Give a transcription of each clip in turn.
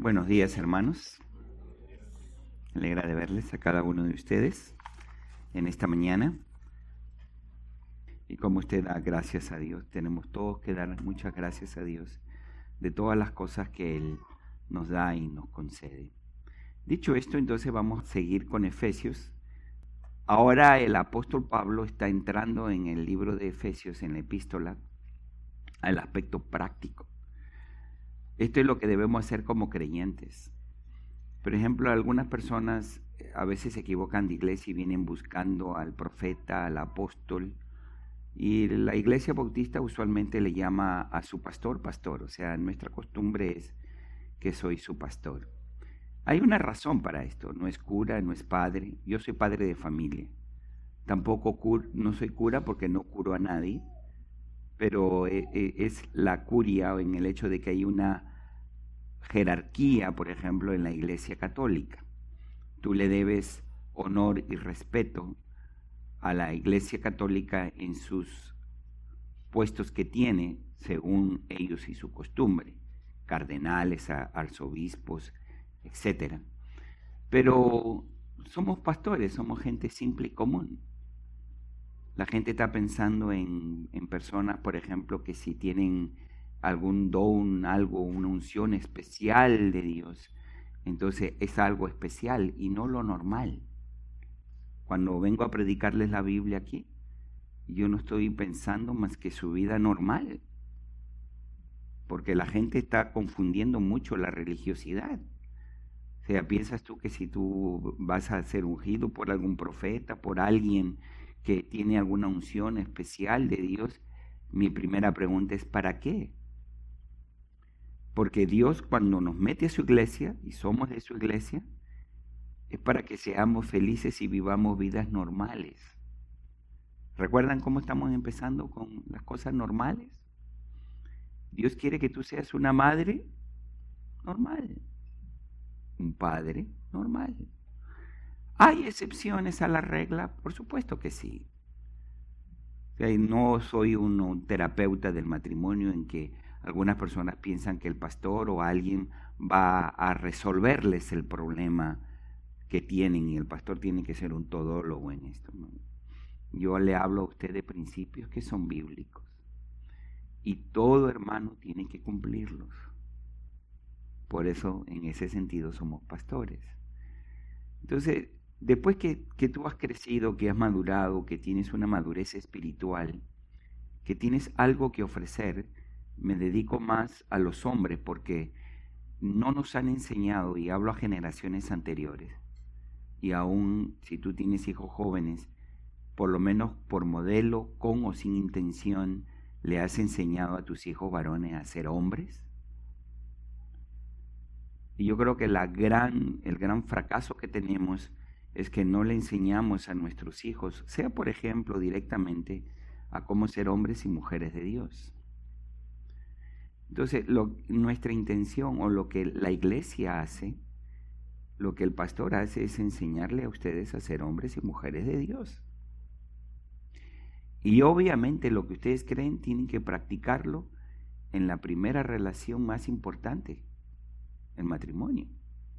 Buenos días, hermanos. Me alegra de verles a cada uno de ustedes en esta mañana. Y como usted da gracias a Dios, tenemos todos que dar muchas gracias a Dios de todas las cosas que Él nos da y nos concede. Dicho esto, entonces vamos a seguir con Efesios. Ahora el apóstol Pablo está entrando en el libro de Efesios, en la epístola, al aspecto práctico. Esto es lo que debemos hacer como creyentes. Por ejemplo, algunas personas a veces se equivocan de iglesia y vienen buscando al profeta, al apóstol, y la iglesia bautista usualmente le llama a su pastor, pastor. O sea, nuestra costumbre es que soy su pastor. Hay una razón para esto. No es cura, no es padre. Yo soy padre de familia. Tampoco no soy cura porque no curo a nadie, pero es la curia en el hecho de que hay una jerarquía, por ejemplo, en la Iglesia Católica. Tú le debes honor y respeto a la Iglesia Católica en sus puestos que tiene, según ellos y su costumbre, cardenales, arzobispos, etc. Pero somos pastores, somos gente simple y común. La gente está pensando en personas, por ejemplo, que si tienen algún don, algo, una unción especial de Dios, entonces es algo especial y no lo normal. Cuando vengo a predicarles la Biblia aquí, yo no estoy pensando más que su vida normal, porque la gente está confundiendo mucho la religiosidad. O sea, piensas tú que si tú vas a ser ungido por algún profeta, por alguien que tiene alguna unción especial de Dios, mi primera pregunta es ¿para qué? Porque Dios, cuando nos mete a su iglesia y somos de su iglesia, es para que seamos felices y vivamos vidas normales. ¿Recuerdan cómo estamos empezando con las cosas normales? Dios quiere que tú seas una madre normal, un padre normal. ¿Hay excepciones a la regla? Por supuesto que sí. No soy un terapeuta del matrimonio en que algunas personas piensan que el pastor o alguien va a resolverles el problema que tienen y el pastor tiene que ser un todólogo en esto, ¿no? Yo le hablo a usted de principios que son bíblicos y todo hermano tiene que cumplirlos. Por eso, en ese sentido, somos pastores. Entonces, después que tú has crecido, que has madurado, que tienes una madurez espiritual, que tienes algo que ofrecer, me dedico más a los hombres porque no nos han enseñado, y hablo a generaciones anteriores, y aún si tú tienes hijos jóvenes, por lo menos por modelo, con o sin intención, le has enseñado a tus hijos varones a ser hombres. Y yo creo que el gran fracaso que tenemos es que no le enseñamos a nuestros hijos, sea por ejemplo directamente, a cómo ser hombres y mujeres de Dios. Entonces, nuestra intención o lo que la iglesia hace, lo que el pastor hace es enseñarle a ustedes a ser hombres y mujeres de Dios. Y obviamente lo que ustedes creen tienen que practicarlo en la primera relación más importante, el matrimonio.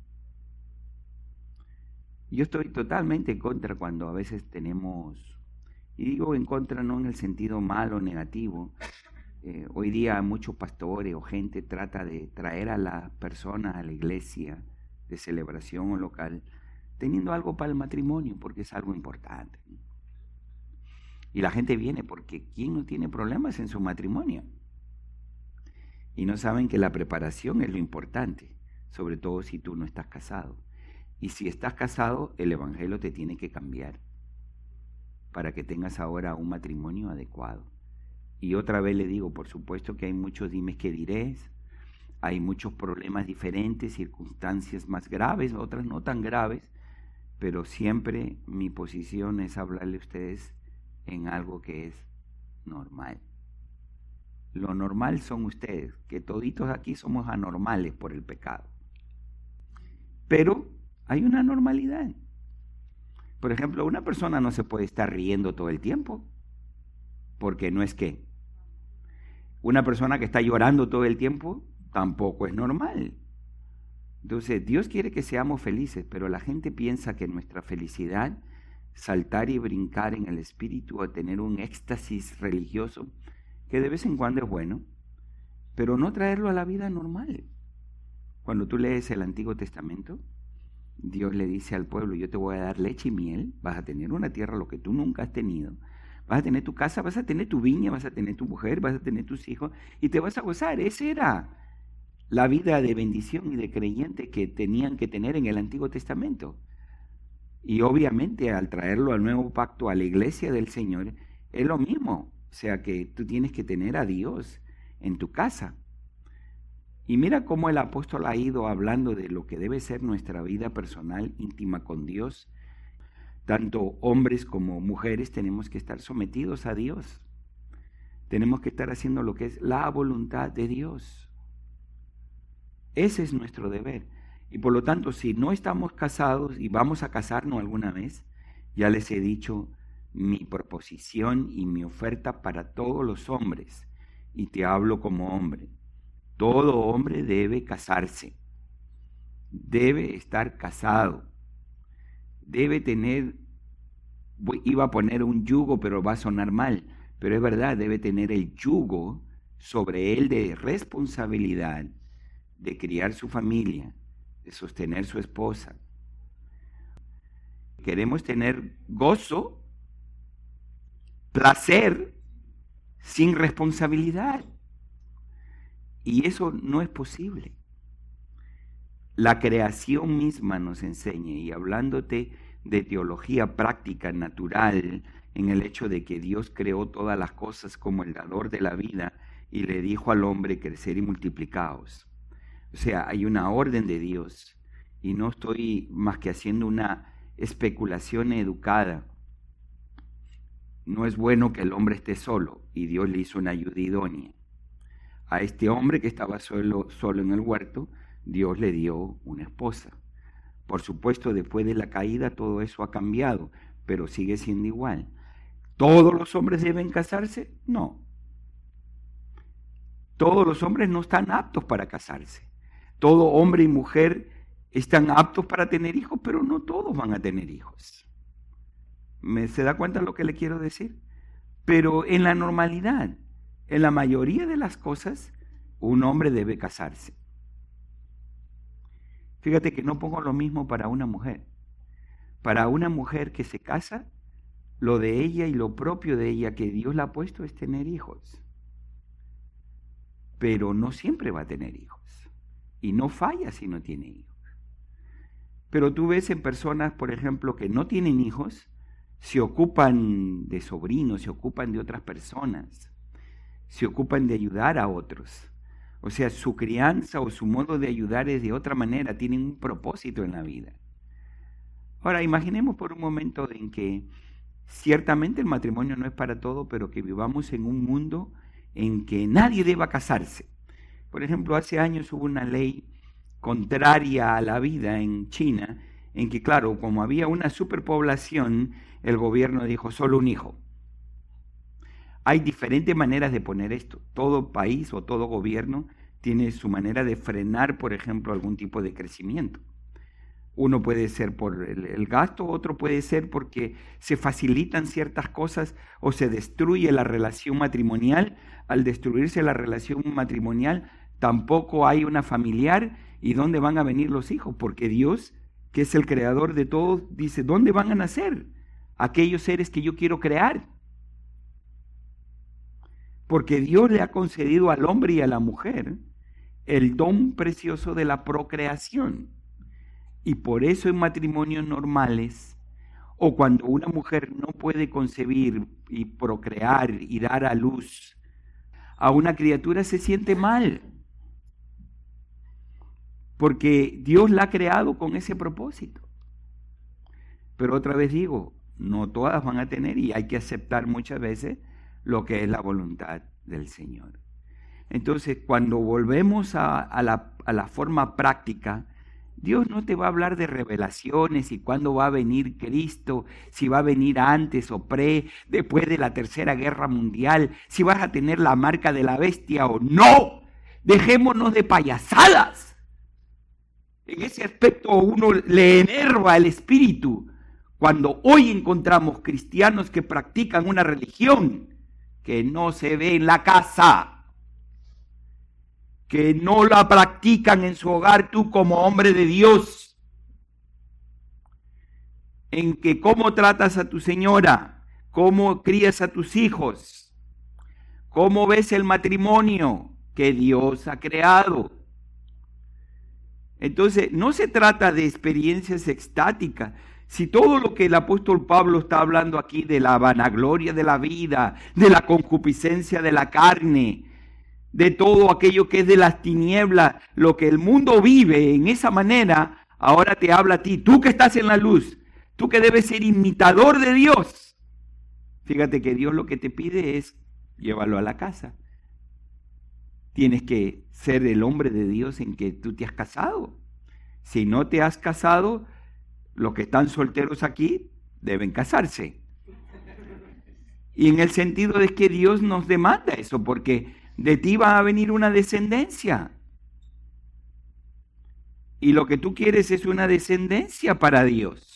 Yo estoy totalmente en contra cuando a veces tenemos, y digo en contra no en el sentido malo o negativo, hoy día muchos pastores o gente trata de traer a las personas a la iglesia de celebración o local, teniendo algo para el matrimonio, porque es algo importante. Y la gente viene porque ¿quién no tiene problemas en su matrimonio? Y no saben que la preparación es lo importante, sobre todo si tú no estás casado. Y si estás casado, el evangelio te tiene que cambiar para que tengas ahora un matrimonio adecuado. Y otra vez le digo, por supuesto que hay muchos dimes que diréis, hay muchos problemas diferentes, circunstancias más graves, otras no tan graves, pero siempre mi posición es hablarle a ustedes en algo que es normal. Lo normal son ustedes, que toditos aquí somos anormales por el pecado. Pero hay una normalidad. Por ejemplo, una persona no se puede estar riendo todo el tiempo, porque no es que. Una persona que está llorando todo el tiempo tampoco es normal. Entonces, Dios quiere que seamos felices, pero la gente piensa que nuestra felicidad, saltar y brincar en el espíritu o tener un éxtasis religioso, que de vez en cuando es bueno, pero no traerlo a la vida normal. Cuando tú lees el Antiguo Testamento, Dios le dice al pueblo, yo te voy a dar leche y miel, vas a tener una tierra lo que tú nunca has tenido, vas a tener tu casa, vas a tener tu viña, vas a tener tu mujer, vas a tener tus hijos y te vas a gozar. Esa era la vida de bendición y de creyente que tenían que tener en el Antiguo Testamento. Y obviamente al traerlo al nuevo pacto, a la iglesia del Señor, es lo mismo. O sea que tú tienes que tener a Dios en tu casa. Y mira cómo el apóstol ha ido hablando de lo que debe ser nuestra vida personal, íntima con Dios. Tanto hombres como mujeres tenemos que estar sometidos a Dios. Tenemos que estar haciendo lo que es la voluntad de Dios. Ese es nuestro deber. Y por lo tanto, si no estamos casados y vamos a casarnos alguna vez, ya les he dicho mi proposición y mi oferta para todos los hombres. Y te hablo como hombre. Todo hombre debe casarse. Debe estar casado. Debe tener, iba a poner un yugo, pero va a sonar mal. Pero es verdad, debe tener el yugo sobre él de responsabilidad, de criar su familia, de sostener su esposa. Queremos tener gozo, placer, sin responsabilidad. Y eso no es posible. La creación misma nos enseña, y hablándote de teología práctica, natural, en el hecho de que Dios creó todas las cosas como el dador de la vida y le dijo al hombre crecer y multiplicaos. O sea, hay una orden de Dios y no estoy más que haciendo una especulación educada. No es bueno que el hombre esté solo y Dios le hizo una ayuda idónea. A este hombre que estaba solo en el huerto, Dios le dio una esposa. Por supuesto, después de la caída todo eso ha cambiado, pero sigue siendo igual. ¿Todos los hombres deben casarse? No. Todos los hombres no están aptos para casarse. Todo hombre y mujer están aptos para tener hijos, pero no todos van a tener hijos. ¿Se da cuenta lo que le quiero decir? Pero en la normalidad, en la mayoría de las cosas, un hombre debe casarse. Fíjate que no pongo lo mismo para una mujer. Para una mujer que se casa, lo de ella y lo propio de ella que Dios le ha puesto es tener hijos. Pero no siempre va a tener hijos. Y no falla si no tiene hijos. Pero tú ves en personas, por ejemplo, que no tienen hijos, se ocupan de sobrinos, se ocupan de otras personas, se ocupan de ayudar a otros. O sea, su crianza o su modo de ayudar es de otra manera, tienen un propósito en la vida. Ahora, imaginemos por un momento en que ciertamente el matrimonio no es para todo, pero que vivamos en un mundo en que nadie deba casarse. Por ejemplo, hace años hubo una ley contraria a la vida en China, en que, claro, como había una superpoblación, el gobierno dijo solo un hijo. Hay diferentes maneras de poner esto. Todo país o todo gobierno tiene su manera de frenar, por ejemplo, algún tipo de crecimiento. Uno puede ser por el gasto, otro puede ser porque se facilitan ciertas cosas o se destruye la relación matrimonial. Al destruirse la relación matrimonial, tampoco hay una familiar. ¿Y dónde van a venir los hijos? Porque Dios, que es el creador de todos, dice, ¿dónde van a nacer aquellos seres que yo quiero crear? Porque Dios le ha concedido al hombre y a la mujer el don precioso de la procreación. Y por eso en matrimonios normales, o cuando una mujer no puede concebir y procrear y dar a luz a una criatura, se siente mal. Porque Dios la ha creado con ese propósito. Pero otra vez digo, no todas van a tener y hay que aceptar muchas veces lo que es la voluntad del Señor. Entonces, cuando volvemos a la forma práctica, Dios no te va a hablar de revelaciones y cuándo va a venir Cristo, si va a venir antes o después de la Tercera Guerra Mundial, si vas a tener la marca de la bestia o no. Dejémonos de payasadas. En ese aspecto uno le enerva el espíritu cuando hoy encontramos cristianos que practican una religión que no se ve en la casa, que no la practican en su hogar tú como hombre de Dios, en que cómo tratas a tu señora, cómo crías a tus hijos, cómo ves el matrimonio que Dios ha creado. Entonces, no se trata de experiencias extáticas. Si todo lo que el apóstol Pablo está hablando aquí de la vanagloria de la vida, de la concupiscencia de la carne, de todo aquello que es de las tinieblas, lo que el mundo vive en esa manera, ahora te habla a ti, tú que estás en la luz, tú que debes ser imitador de Dios. Fíjate que Dios lo que te pide es llévalo a la casa. Tienes que ser el hombre de Dios en que tú te has casado. Si no te has casado, los que están solteros aquí deben casarse. Y en el sentido de que Dios nos demanda eso, porque de ti va a venir una descendencia. Y lo que tú quieres es una descendencia para Dios.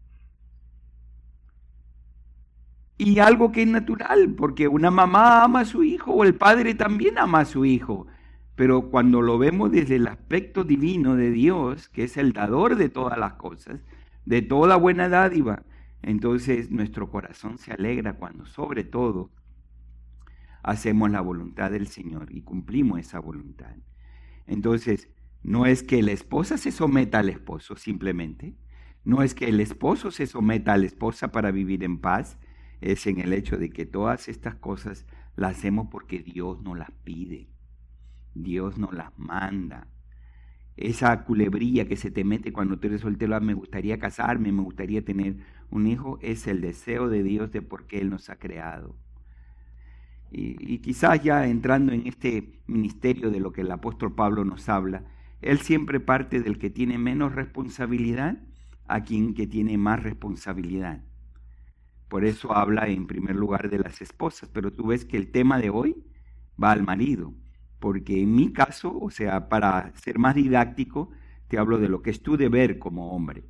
Y algo que es natural, porque una mamá ama a su hijo o el padre también ama a su hijo. Pero cuando lo vemos desde el aspecto divino de Dios, que es el dador de todas las cosas, de toda buena dádiva, entonces nuestro corazón se alegra cuando sobre todo hacemos la voluntad del Señor y cumplimos esa voluntad. Entonces, no es que la esposa se someta al esposo simplemente, no es que el esposo se someta a la esposa para vivir en paz, es en el hecho de que todas estas cosas las hacemos porque Dios nos las pide, Dios nos las manda. Esa culebrilla que se te mete cuando tú eres soltero, me gustaría casarme, me gustaría tener un hijo, es el deseo de Dios de por qué Él nos ha creado. Y quizás ya entrando en este ministerio de lo que el apóstol Pablo nos habla, él siempre parte del que tiene menos responsabilidad a quien que tiene más responsabilidad. Por eso habla en primer lugar de las esposas, pero tú ves que el tema de hoy va al marido, porque en mi caso, o sea, para ser más didáctico, te hablo de lo que es tu deber como hombre.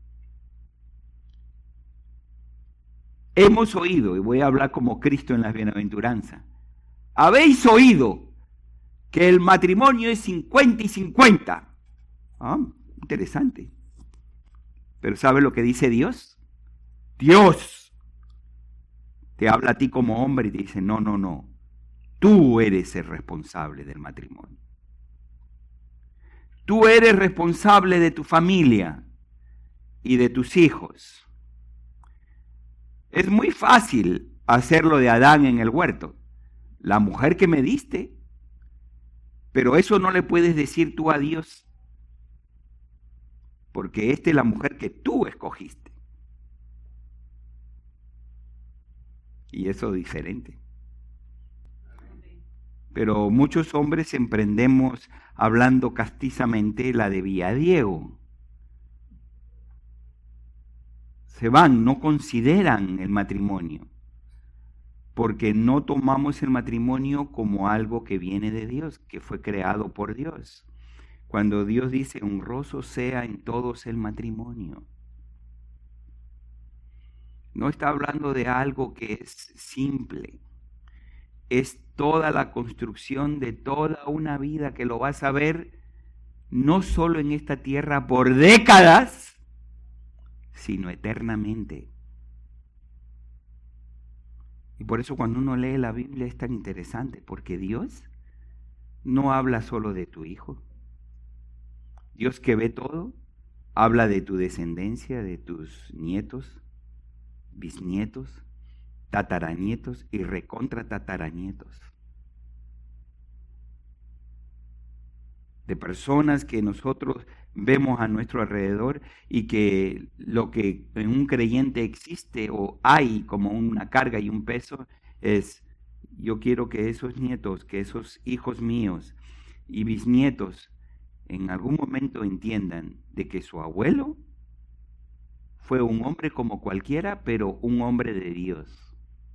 Hemos oído, y voy a hablar como Cristo en las bienaventuranzas, habéis oído que el matrimonio es 50 y 50. Interesante. Pero ¿sabe lo que dice Dios? Dios te habla a ti como hombre y te dice, no, tú eres el responsable del matrimonio. Tú eres responsable de tu familia y de tus hijos. Es muy fácil hacerlo de Adán en el huerto. La mujer que me diste, pero eso no le puedes decir tú a Dios, porque esta es la mujer que tú escogiste. Y eso es diferente. Pero muchos hombres emprendemos hablando castizamente la de Villadiego. Se van, no consideran el matrimonio, porque no tomamos el matrimonio como algo que viene de Dios, que fue creado por Dios. Cuando Dios dice, honroso sea en todos el matrimonio. No está hablando de algo que es simple. Es toda la construcción de toda una vida que lo vas a ver no solo en esta tierra por décadas, sino eternamente. Y por eso cuando uno lee la Biblia es tan interesante, porque Dios no habla solo de tu hijo. Dios que ve todo, habla de tu descendencia, de tus nietos, bisnietos, tataranietos y recontra tataranietos. De personas que nosotros vemos a nuestro alrededor y que lo que en un creyente existe o hay como una carga y un peso es, yo quiero que esos nietos, que esos hijos míos y bisnietos en algún momento entiendan de que su abuelo fue un hombre como cualquiera, pero un hombre de Dios,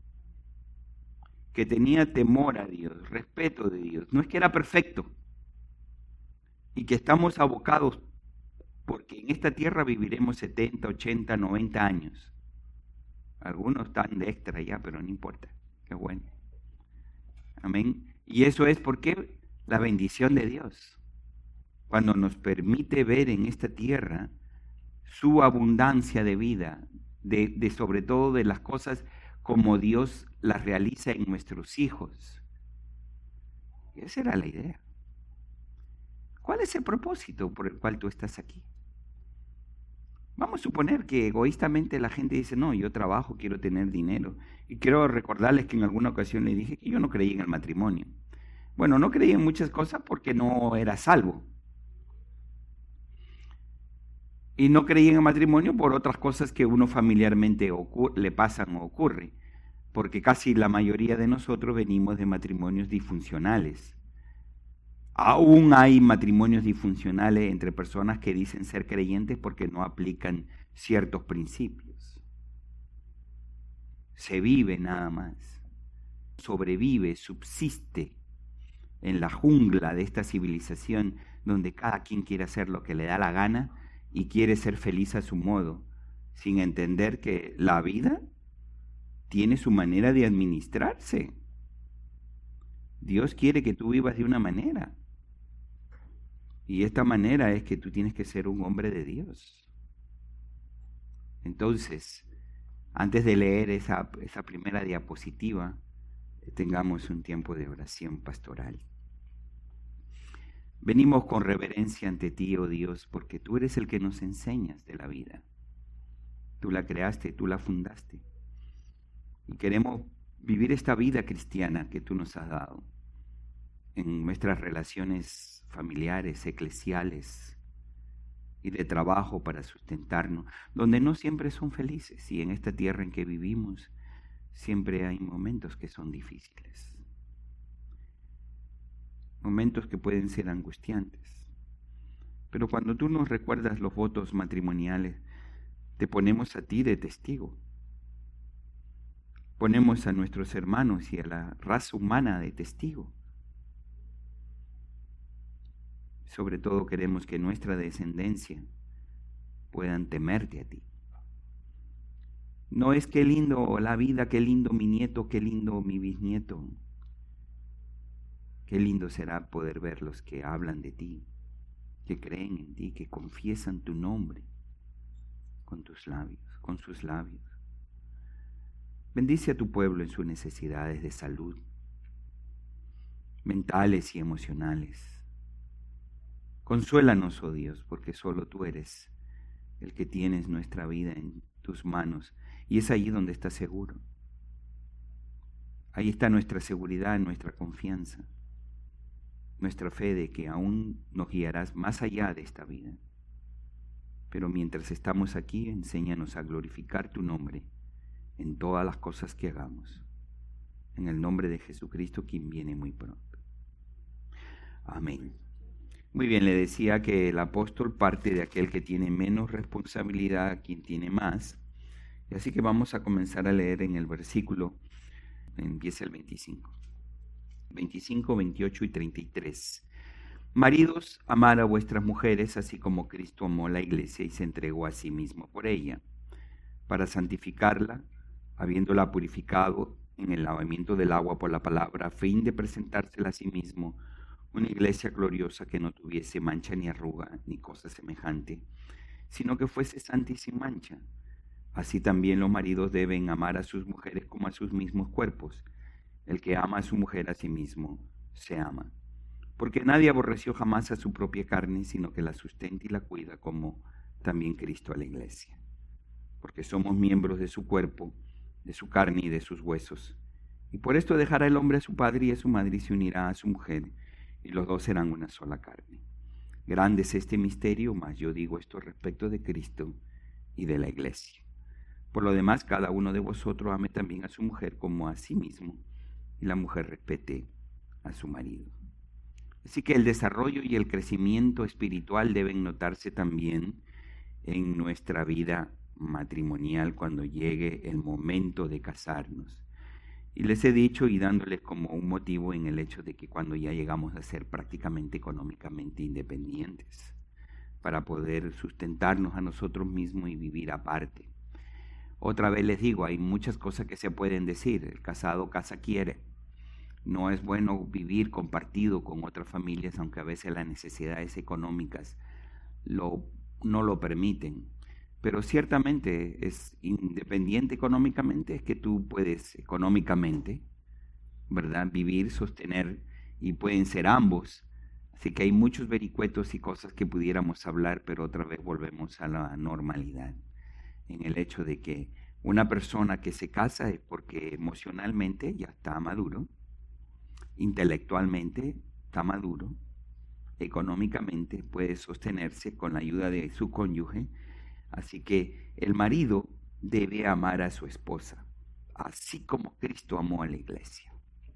que tenía temor a Dios, respeto de Dios. No es que era perfecto y que estamos abocados porque en esta tierra viviremos 70, 80, 90 años. Algunos están de extra ya, pero no importa. Qué bueno. Amén. Y eso es porque la bendición de Dios, cuando nos permite ver en esta tierra su abundancia de vida, de sobre todo de las cosas como Dios las realiza en nuestros hijos. Y esa era la idea. ¿Cuál es el propósito por el cual tú estás aquí? Vamos a suponer que egoístamente la gente dice, no, yo trabajo, quiero tener dinero. Y quiero recordarles que en alguna ocasión le dije que yo no creía en el matrimonio. Bueno, no creía en muchas cosas porque no era salvo. Y no creía en el matrimonio por otras cosas que uno familiarmente le pasan o ocurre. Porque casi la mayoría de nosotros venimos de matrimonios disfuncionales. Aún hay matrimonios disfuncionales entre personas que dicen ser creyentes porque no aplican ciertos principios. Se vive nada más, sobrevive, subsiste en la jungla de esta civilización donde cada quien quiere hacer lo que le da la gana y quiere ser feliz a su modo, sin entender que la vida tiene su manera de administrarse. Dios quiere que tú vivas de una manera. Y esta manera es que tú tienes que ser un hombre de Dios. Entonces, antes de leer esa primera diapositiva, tengamos un tiempo de oración pastoral. Venimos con reverencia ante ti, oh Dios, porque tú eres el que nos enseñas de la vida. Tú la creaste, tú la fundaste. Y queremos vivir esta vida cristiana que tú nos has dado en nuestras relaciones familiares, eclesiales y de trabajo para sustentarnos, donde no siempre son felices, y en esta tierra en que vivimos siempre hay momentos que son difíciles, momentos que pueden ser angustiantes. Pero cuando tú nos recuerdas los votos matrimoniales, te ponemos a ti de testigo. Ponemos a nuestros hermanos y a la raza humana de testigo. Sobre todo queremos que nuestra descendencia puedan temerte a ti. No es qué lindo la vida, qué lindo mi nieto, qué lindo mi bisnieto. Qué lindo será poder ver los que hablan de ti, que creen en ti, que confiesan tu nombre con tus labios, con sus labios. Bendice a tu pueblo en sus necesidades de salud, mentales y emocionales. Consuélanos, oh Dios, porque solo tú eres el que tienes nuestra vida en tus manos, y es allí donde estás seguro. Ahí está nuestra seguridad, nuestra confianza, nuestra fe de que aún nos guiarás más allá de esta vida. Pero mientras estamos aquí, enséñanos a glorificar tu nombre en todas las cosas que hagamos. En el nombre de Jesucristo, quien viene muy pronto. Amén. Muy bien, le decía que el apóstol parte de aquel que tiene menos responsabilidad a quien tiene más. Y así que vamos a comenzar a leer en el versículo, empieza el 25, 28 y 33. Maridos, amad a vuestras mujeres, así como Cristo amó la iglesia y se entregó a sí mismo por ella, para santificarla, habiéndola purificado en el lavamiento del agua por la palabra, a fin de presentársela a sí mismo, una iglesia gloriosa que no tuviese mancha ni arruga ni cosa semejante, sino que fuese santa y sin mancha. Así también los maridos deben amar a sus mujeres como a sus mismos cuerpos. El que ama a su mujer a sí mismo se ama. Porque nadie aborreció jamás a su propia carne, sino que la sustenta y la cuida, como también Cristo a la iglesia. Porque somos miembros de su cuerpo, de su carne y de sus huesos. Y por esto dejará el hombre a su padre y a su madre y se unirá a su mujer, y los dos serán una sola carne. Grande es este misterio, mas yo digo esto respecto de Cristo y de la iglesia. Por lo demás, cada uno de vosotros ame también a su mujer como a sí mismo, y la mujer respete a su marido. Así que el desarrollo y el crecimiento espiritual deben notarse también en nuestra vida matrimonial cuando llegue el momento de casarnos. Y les he dicho y dándoles como un motivo en el hecho de que cuando ya llegamos a ser prácticamente económicamente independientes, para poder sustentarnos a nosotros mismos y vivir aparte. Otra vez les digo, hay muchas cosas que se pueden decir. El casado casa quiere. No es bueno vivir compartido con otras familias, aunque a veces las necesidades económicas no lo permiten. Pero ciertamente es independiente económicamente, es que tú puedes económicamente, ¿verdad?, vivir, sostener, y pueden ser ambos. Así que hay muchos vericuetos y cosas que pudiéramos hablar, pero otra vez volvemos a la normalidad, en el hecho de que una persona que se casa es porque emocionalmente ya está maduro, intelectualmente está maduro, económicamente puede sostenerse con la ayuda de su cónyuge. Así que el marido debe amar a su esposa, así como Cristo amó a la iglesia.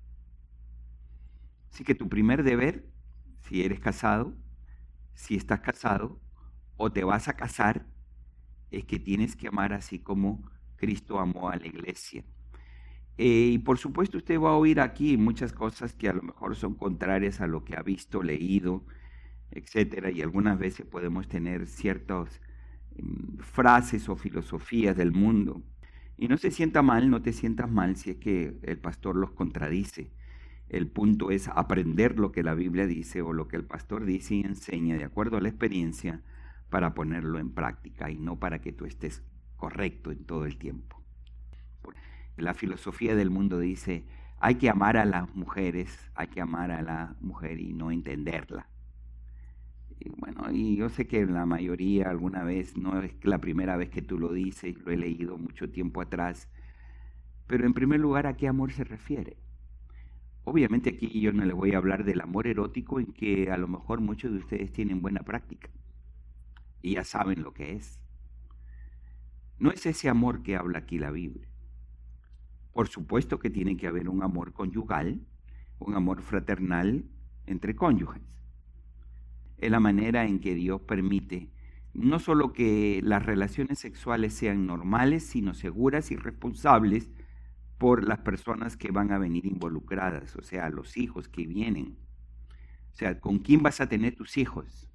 Así que tu primer deber, si eres casado, si estás casado o te vas a casar, es que tienes que amar así como Cristo amó a la iglesia. Y por supuesto usted va a oír aquí muchas cosas que a lo mejor son contrarias a lo que ha visto, leído, etcétera, y algunas veces podemos tener ciertas frases o filosofías del mundo. Y no se sienta mal, no te sientas mal si es que el pastor los contradice. El punto es aprender lo que la Biblia dice o lo que el pastor dice y enseña de acuerdo a la experiencia para ponerlo en práctica y no para que tú estés correcto en todo el tiempo. La filosofía del mundo dice, hay que amar a las mujeres, hay que amar a la mujer y no entenderla. Y bueno, y yo sé que la mayoría alguna vez, no es la primera vez que tú lo dices, lo he leído mucho tiempo atrás, pero en primer lugar, ¿a qué amor se refiere? Obviamente aquí yo no les voy a hablar del amor erótico, en que a lo mejor muchos de ustedes tienen buena práctica y ya saben lo que es. No es ese amor que habla aquí la Biblia. Por supuesto que tiene que haber un amor conyugal, un amor fraternal entre cónyuges. Es la manera en que Dios permite no solo que las relaciones sexuales sean normales, sino seguras y responsables por las personas que van a venir involucradas, o sea, los hijos que vienen. O sea, ¿con quién vas a tener tus hijos?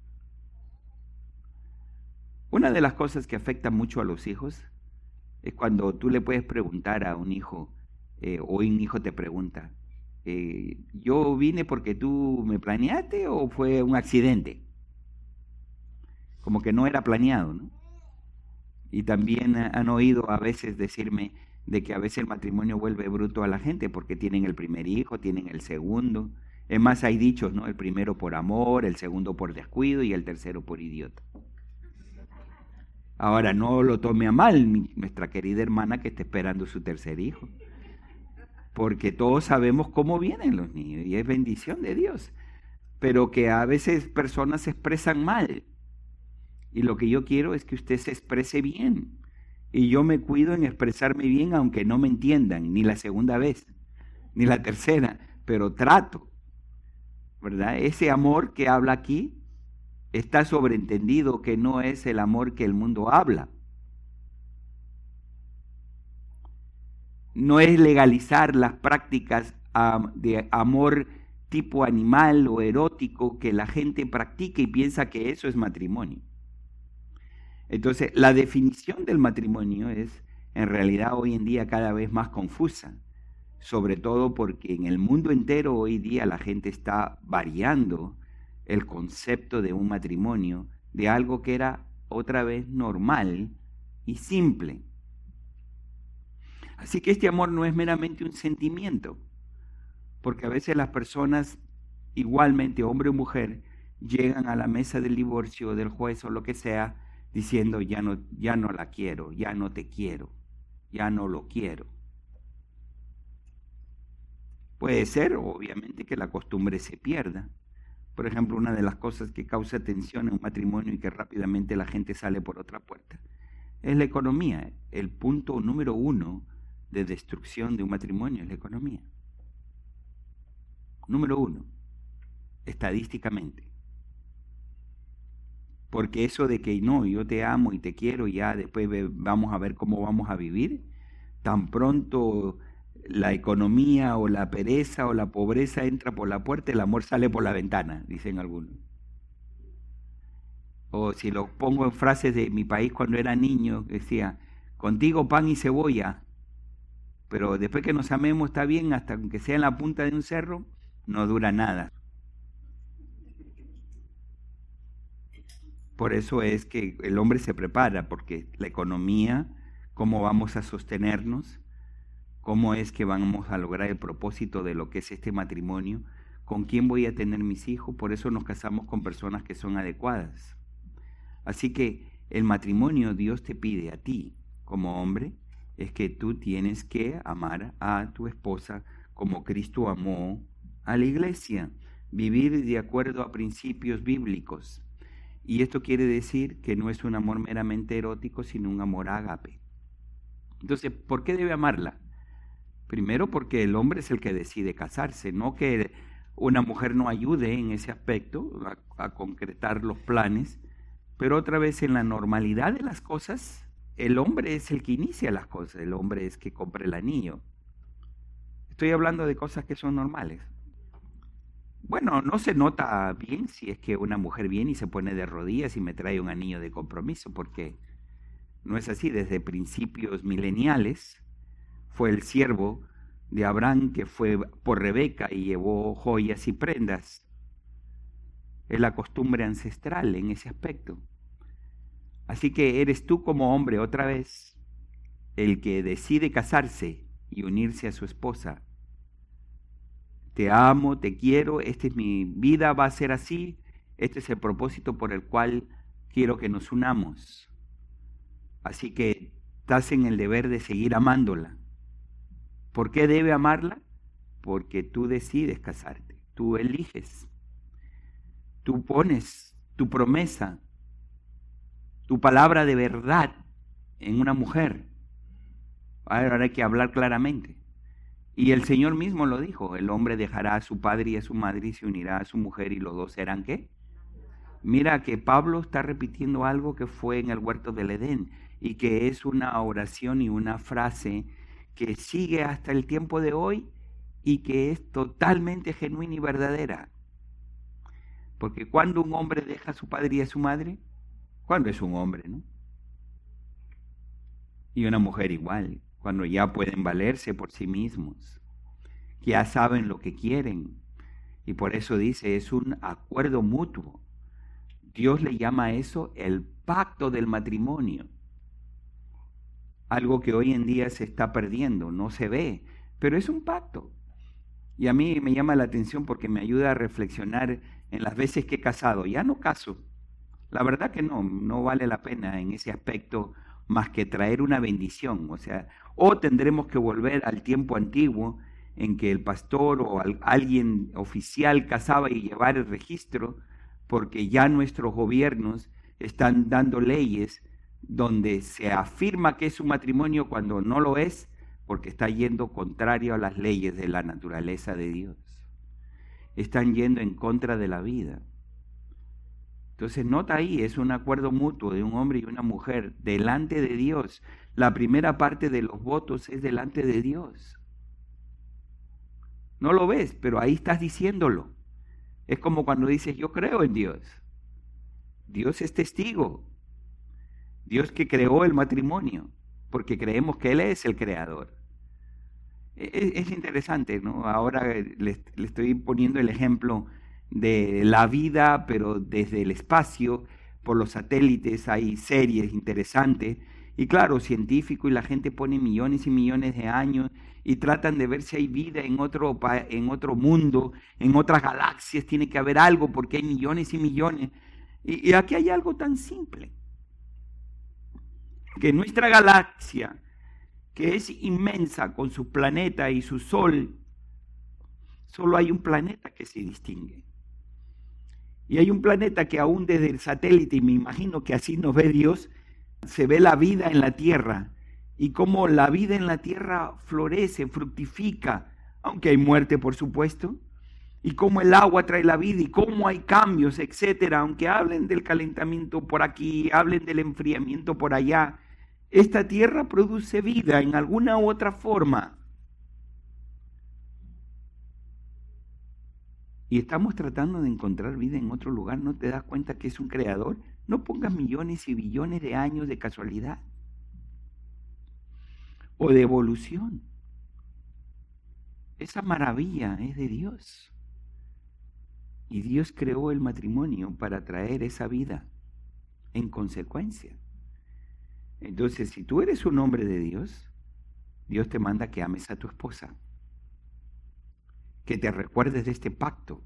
Una de las cosas que afecta mucho a los hijos es cuando tú le puedes preguntar a un hijo, o un hijo te pregunta, ¿yo vine porque tú me planeaste o fue un accidente? Como que no era planeado, ¿no? Y también han oído a veces decirme de que a veces el matrimonio vuelve bruto a la gente porque tienen el primer hijo, tienen el segundo. Es más, hay dichos, ¿no? El primero por amor, el segundo por descuido y el tercero por idiota. Ahora, no lo tome a mal nuestra querida hermana que está esperando su tercer hijo, porque todos sabemos cómo vienen los niños y es bendición de Dios, pero que a veces personas se expresan mal y lo que yo quiero es que usted se exprese bien y yo me cuido en expresarme bien aunque no me entiendan ni la segunda vez ni la tercera, pero trato, ¿verdad? Ese amor que habla aquí está sobreentendido que no es el amor que el mundo habla. No es legalizar las prácticas de amor tipo animal o erótico que la gente practica y piensa que eso es matrimonio. Entonces, la definición del matrimonio es en realidad hoy en día cada vez más confusa, sobre todo porque en el mundo entero hoy día la gente está variando el concepto de un matrimonio, de algo que era otra vez normal y simple. Así que este amor no es meramente un sentimiento, porque a veces las personas, igualmente hombre o mujer, llegan a la mesa del divorcio, del juez o lo que sea, diciendo ya no la quiero, ya no te quiero, ya no lo quiero. Puede ser, obviamente, que la costumbre se pierda. Por ejemplo, una de las cosas que causa tensión en un matrimonio y que rápidamente la gente sale por otra puerta es la economía. El punto número 1 de destrucción de un matrimonio es la economía. Número 1, estadísticamente. Porque eso de que no, yo te amo y te quiero, ya después vamos a ver cómo vamos a vivir, tan pronto la economía o la pereza o la pobreza entra por la puerta, el amor sale por la ventana, dicen algunos. O si lo pongo en frases de mi país cuando era niño, decía, contigo pan y cebolla, pero después que nos amemos está bien, hasta que sea en la punta de un cerro, no dura nada. Por eso es que el hombre se prepara, porque la economía, cómo vamos a sostenernos, cómo es que vamos a lograr el propósito de lo que es este matrimonio, con quién voy a tener mis hijos, por eso nos casamos con personas que son adecuadas. Así que el matrimonio Dios te pide a ti como hombre, es que tú tienes que amar a tu esposa como Cristo amó a la iglesia, vivir de acuerdo a principios bíblicos. Y esto quiere decir que no es un amor meramente erótico, sino un amor ágape. Entonces, ¿por qué debe amarla? Primero porque el hombre es el que decide casarse, no que una mujer no ayude en ese aspecto a concretar los planes, pero otra vez en la normalidad de las cosas, el hombre es el que inicia las cosas, el hombre es que compra el anillo. Estoy hablando de cosas que son normales. Bueno, no se nota bien si es que una mujer viene y se pone de rodillas y me trae un anillo de compromiso, porque no es así. Desde principios mileniales fue el siervo de Abraham que fue por Rebeca y llevó joyas y prendas. Es la costumbre ancestral en ese aspecto. Así que eres tú como hombre otra vez el que decide casarse y unirse a su esposa. Te amo, te quiero, esta es mi vida, va a ser así, este es el propósito por el cual quiero que nos unamos. Así que estás en el deber de seguir amándola. ¿Por qué debe amarla? Porque tú decides casarte, tú eliges, tú pones tu promesa, tu palabra de verdad en una mujer. Ahora hay que hablar claramente. Y el Señor mismo lo dijo, el hombre dejará a su padre y a su madre y se unirá a su mujer y los dos serán ¿qué? Mira que Pablo está repitiendo algo que fue en el huerto del Edén y que es una oración y una frase que sigue hasta el tiempo de hoy y que es totalmente genuina y verdadera. Porque cuando un hombre deja a su padre y a su madre, cuando es un hombre, ¿no? Y una mujer igual, cuando ya pueden valerse por sí mismos, que ya saben lo que quieren. Y por eso dice, es un acuerdo mutuo. Dios le llama a eso el pacto del matrimonio. Algo que hoy en día se está perdiendo, no se ve, pero es un pacto. Y a mí me llama la atención porque me ayuda a reflexionar en las veces que he casado. Ya no caso. La verdad que no vale la pena en ese aspecto más que traer una bendición. O sea, o tendremos que volver al tiempo antiguo en que el pastor o alguien oficial casaba y llevar el registro, porque ya nuestros gobiernos están dando leyes donde se afirma que es un matrimonio cuando no lo es, porque está yendo contrario a las leyes de la naturaleza de Dios. Están yendo en contra de la vida. Entonces nota ahí, es un acuerdo mutuo de un hombre y una mujer delante de Dios. La primera parte de los votos es delante de Dios. No lo ves, pero ahí estás diciéndolo. Es como cuando dices, yo creo en Dios. Dios es testigo. Dios que creó el matrimonio, porque creemos que Él es el creador. Es interesante, ¿no? Ahora le estoy poniendo el ejemplo de la vida, pero desde el espacio, por los satélites, hay series interesantes. Y claro, científicos y la gente pone millones y millones de años y tratan de ver si hay vida en otro mundo, en otras galaxias, tiene que haber algo porque hay millones y millones. Y aquí hay algo tan simple, que nuestra galaxia, que es inmensa con su planeta y su sol, solo hay un planeta que se distingue. Y hay un planeta que aún desde el satélite, y me imagino que así nos ve Dios, se ve la vida en la Tierra. Y cómo la vida en la Tierra florece, fructifica, aunque hay muerte, por supuesto. Y cómo el agua trae la vida y cómo hay cambios, etcétera. Aunque hablen del calentamiento por aquí, hablen del enfriamiento por allá, esta Tierra produce vida en alguna u otra forma. Y estamos tratando de encontrar vida en otro lugar. ¿No te das cuenta que es un creador? No pongas millones y billones de años de casualidad o de evolución. Esa maravilla es de Dios. Y Dios creó el matrimonio para traer esa vida en consecuencia. Entonces, si tú eres un hombre de Dios, Dios te manda que ames a tu esposa, que te recuerdes de este pacto.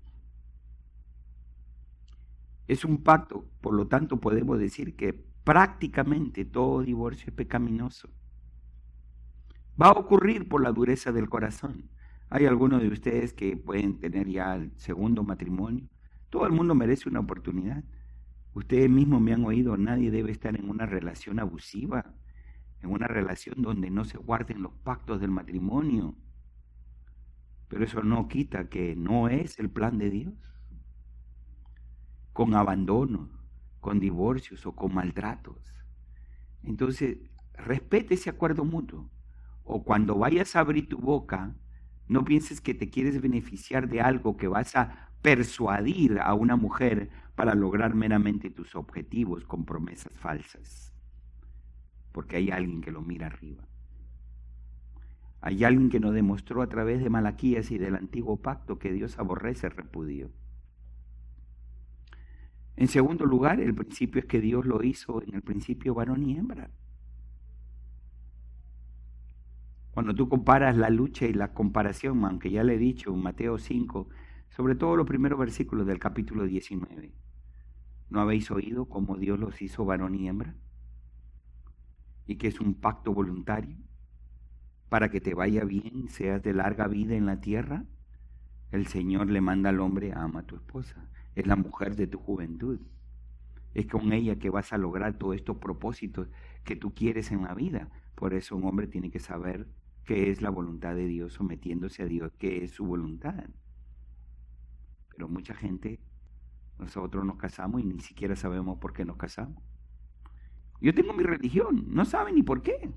Es un pacto, por lo tanto podemos decir que prácticamente todo divorcio es pecaminoso. Va a ocurrir por la dureza del corazón. Hay algunos de ustedes que pueden tener ya el segundo matrimonio. Todo el mundo merece una oportunidad. Ustedes mismos me han oído, nadie debe estar en una relación abusiva, en una relación donde no se guarden los pactos del matrimonio. Pero eso no quita que no es el plan de Dios. Con abandono, con divorcios o con maltratos. Entonces, respete ese acuerdo mutuo. O cuando vayas a abrir tu boca, no pienses que te quieres beneficiar de algo que vas a persuadir a una mujer para lograr meramente tus objetivos con promesas falsas. Porque hay alguien que lo mira arriba. Hay alguien que nos demostró a través de Malaquías y del antiguo pacto que Dios aborrece el repudio. En segundo lugar, el principio es que Dios lo hizo en el principio varón y hembra. Cuando tú comparas la lucha y la comparación, aunque ya le he dicho en Mateo 5, sobre todo los primeros versículos del capítulo 19, ¿no habéis oído cómo Dios los hizo varón y hembra? Y que es un pacto voluntario para que te vaya bien, seas de larga vida en la tierra. El Señor le manda al hombre: ama a tu esposa, es la mujer de tu juventud. Es con ella que vas a lograr todos estos propósitos que tú quieres en la vida. Por eso un hombre tiene que saber qué es la voluntad de Dios, sometiéndose a Dios, qué es su voluntad. Pero mucha gente, nosotros nos casamos y ni siquiera sabemos por qué nos casamos. Yo tengo mi religión, no saben ni por qué,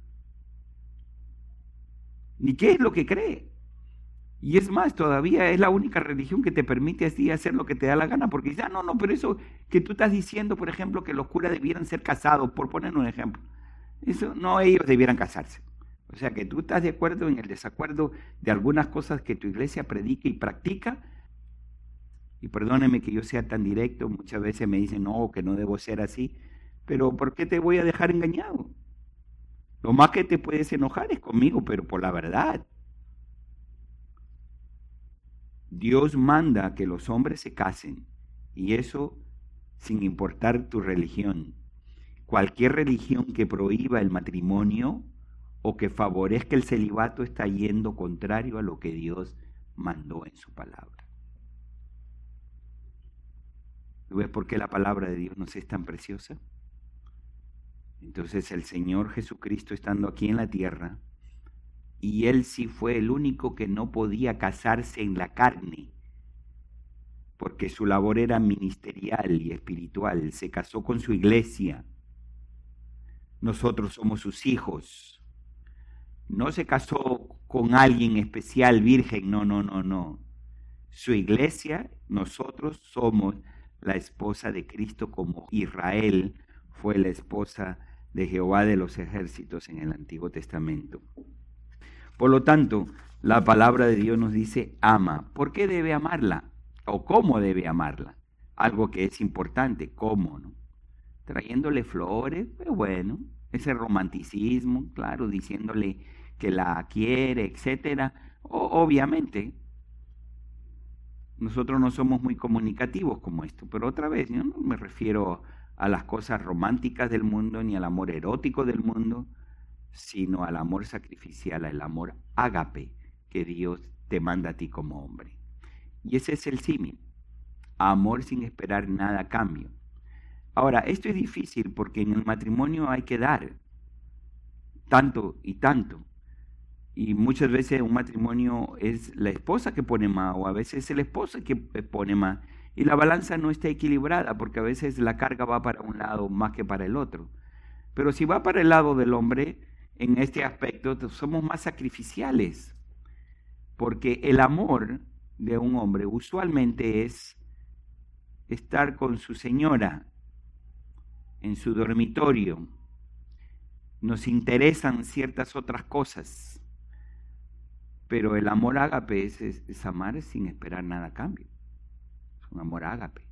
ni qué es lo que cree. Y es más, todavía es la única religión que te permite así hacer lo que te da la gana, porque dice, no, pero eso que tú estás diciendo, por ejemplo, que los curas debieran ser casados, por poner un ejemplo, eso no, ellos debieran casarse. O sea que tú estás de acuerdo en el desacuerdo de algunas cosas que tu iglesia predica y practica. Y perdóneme que yo sea tan directo, muchas veces me dicen, no, que no debo ser así, pero ¿por qué te voy a dejar engañado? Lo más que te puedes enojar es conmigo, pero por la verdad. Dios manda que los hombres se casen, y eso sin importar tu religión. Cualquier religión que prohíba el matrimonio o que favorezca el celibato está yendo contrario a lo que Dios mandó en su palabra. ¿Tú ves por qué la palabra de Dios nos es tan preciosa? Entonces el Señor Jesucristo, estando aquí en la tierra, y Él sí fue el único que no podía casarse en la carne, porque su labor era ministerial y espiritual. Se casó con su iglesia. Nosotros somos sus hijos. No se casó con alguien especial, virgen, no. Su iglesia, nosotros somos la esposa de Cristo, como Israel fue la esposa de Jehová de los ejércitos en el Antiguo Testamento. Por lo tanto, la palabra de Dios nos dice ama. ¿Por qué debe amarla? ¿O cómo debe amarla? Algo que es importante, ¿cómo? ¿No? Trayéndole flores, pues bueno, ese romanticismo, claro, diciéndole que la quiere, etcétera. Obviamente, nosotros no somos muy comunicativos como esto, pero otra vez, yo no me refiero a las cosas románticas del mundo ni al amor erótico del mundo, sino al amor sacrificial, al amor ágape que Dios te manda a ti como hombre. Y ese es el símil, amor sin esperar nada a cambio. Ahora, esto es difícil porque en el matrimonio hay que dar tanto y tanto. Y muchas veces un matrimonio es la esposa que pone más, o a veces es el esposo que pone más. Y la balanza no está equilibrada porque a veces la carga va para un lado más que para el otro. Pero si va para el lado del hombre, en este aspecto somos más sacrificiales. Porque el amor de un hombre usualmente es estar con su señora, en su dormitorio. Nos interesan ciertas otras cosas, pero el amor ágape es amar sin esperar nada a cambio. Es un amor ágape.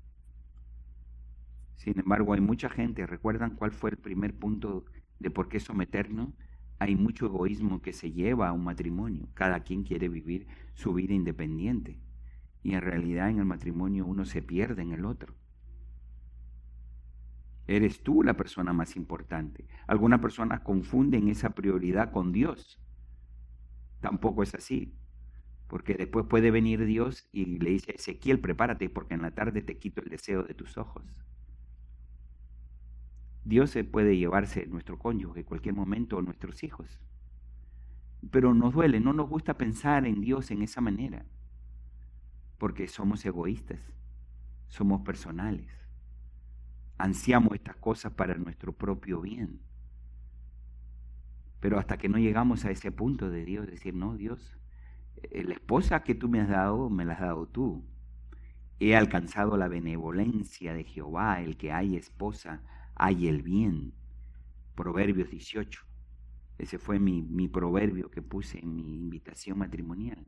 Sin embargo, hay mucha gente, ¿recuerdan cuál fue el primer punto de por qué someternos? Hay mucho egoísmo que se lleva a un matrimonio. Cada quien quiere vivir su vida independiente. Y en realidad en el matrimonio uno se pierde en el otro. Eres tú la persona más importante. Algunas personas confunden esa prioridad con Dios. Tampoco es así. Porque después puede venir Dios y le dice a Ezequiel, prepárate porque en la tarde te quito el deseo de tus ojos. Dios se puede llevarse nuestro cónyuge en cualquier momento o nuestros hijos. Pero nos duele, no nos gusta pensar en Dios en esa manera. Porque somos egoístas, somos personales. Ansiamos estas cosas para nuestro propio bien. Pero hasta que no llegamos a ese punto de Dios, decir, no, Dios, la esposa que tú me has dado, me la has dado tú. He alcanzado la benevolencia de Jehová, el que hay esposa, hay el bien. Proverbios 18. Ese fue mi proverbio que puse en mi invitación matrimonial.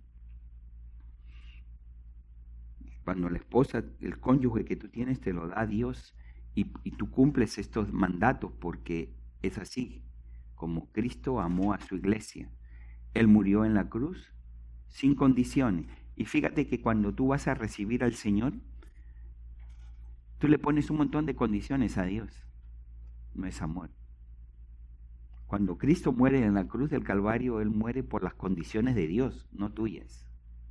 Cuando la esposa, el cónyuge que tú tienes te lo da Dios y tú cumples estos mandatos porque es así, como Cristo amó a su iglesia. Él murió en la cruz sin condiciones. Y fíjate que cuando tú vas a recibir al Señor, tú le pones un montón de condiciones a Dios. No es amor. Cuando Cristo muere en la cruz del Calvario, Él muere por las condiciones de Dios, no tuyas.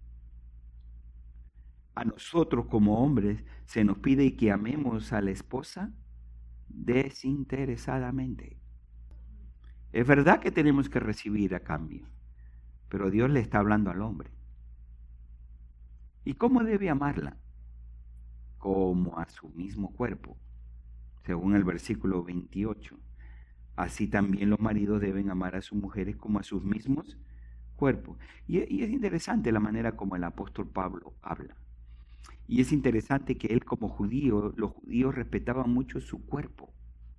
A nosotros como hombres se nos pide que amemos a la esposa desinteresadamente. Es verdad que tenemos que recibir a cambio, pero Dios le está hablando al hombre. ¿Y cómo debe amarla? Como a su mismo cuerpo, según el versículo 28. Así también los maridos deben amar a sus mujeres como a sus mismos cuerpos. Y es interesante la manera como el apóstol Pablo habla. Y es interesante que él como judío, los judíos respetaban mucho su cuerpo,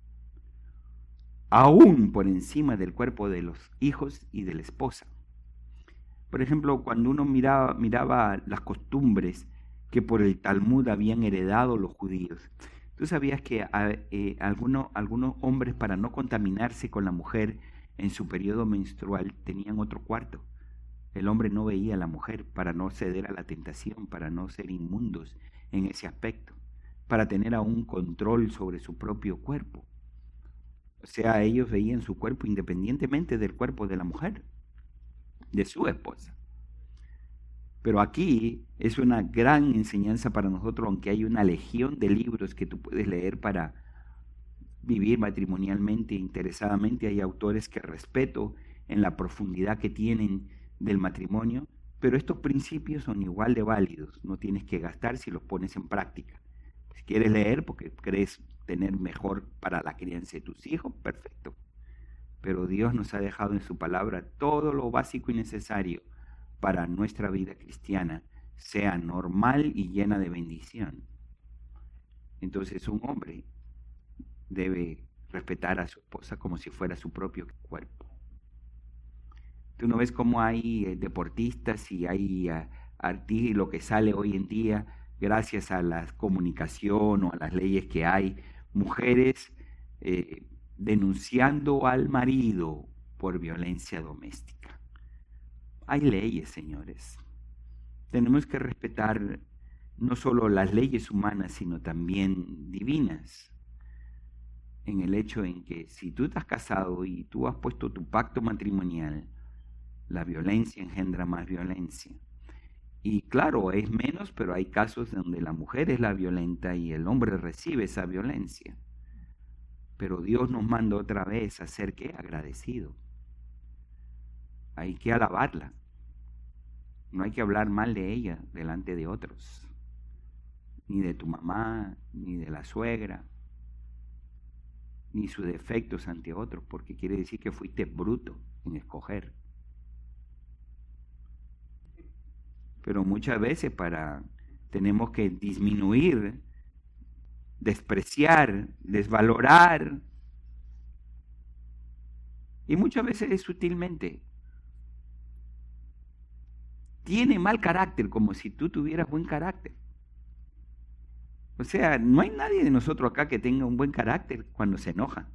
aún por encima del cuerpo de los hijos y de la esposa. Por ejemplo, cuando uno miraba las costumbres que por el Talmud habían heredado los judíos, tú sabías que algunos hombres, para no contaminarse con la mujer en su periodo menstrual, tenían otro cuarto. El hombre no veía a la mujer para no ceder a la tentación, para no ser inmundos en ese aspecto, para tener aún control sobre su propio cuerpo. O sea, ellos veían su cuerpo independientemente del cuerpo de la mujer, de su esposa. Pero aquí es una gran enseñanza para nosotros, aunque hay una legión de libros que tú puedes leer para vivir matrimonialmente, interesadamente. Hay autores que respeto en la profundidad que tienen del matrimonio, pero estos principios son igual de válidos, no tienes que gastar si los pones en práctica. Si quieres leer porque crees tener mejor para la crianza de tus hijos, perfecto. Pero Dios nos ha dejado en su palabra todo lo básico y necesario para nuestra vida cristiana sea normal y llena de bendición. Entonces un hombre debe respetar a su esposa como si fuera su propio cuerpo. Tú no ves cómo hay deportistas y hay artistas, lo que sale hoy en día, gracias a la comunicación o a las leyes que hay, mujeres denunciando al marido por violencia doméstica. Hay leyes, señores. Tenemos que respetar no solo las leyes humanas, sino también divinas. En el hecho en que si tú estás casado y tú has puesto tu pacto matrimonial, la violencia engendra más violencia. Y claro, es menos, pero hay casos donde la mujer es la violenta y el hombre recibe esa violencia. Pero Dios nos manda otra vez a ser, ¿qué? Agradecido. Hay que alabarla. No hay que hablar mal de ella delante de otros. Ni de tu mamá, ni de la suegra, ni sus defectos ante otros, porque quiere decir que fuiste bruto en escoger. Pero muchas veces tenemos que disminuir despreciar, desvalorar. Y muchas veces es sutilmente. Tiene mal carácter, como si tú tuvieras buen carácter. O sea, no hay nadie de nosotros acá que tenga un buen carácter cuando se enoja.